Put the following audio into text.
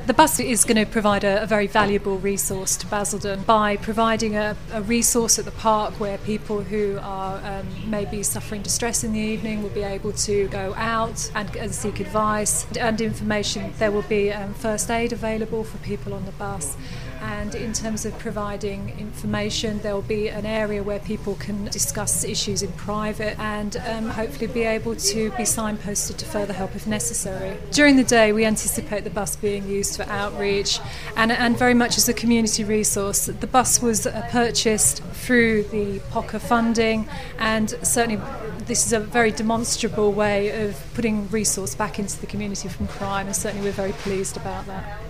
The bus is going to provide a very valuable resource to Basildon by providing a resource at the park where people who are maybe suffering distress in the evening will be able to go out and seek advice and information. There will be first aid available for people on the bus. And in terms of providing information, there will be an area where people can discuss issues in private and hopefully be able to be signposted to further help if necessary. During the day, we anticipate the bus being used for outreach and very much as a community resource. The bus was purchased through the POCA funding, and certainly this is a very demonstrable way of putting resource back into the community from crime, and certainly we're very pleased about that.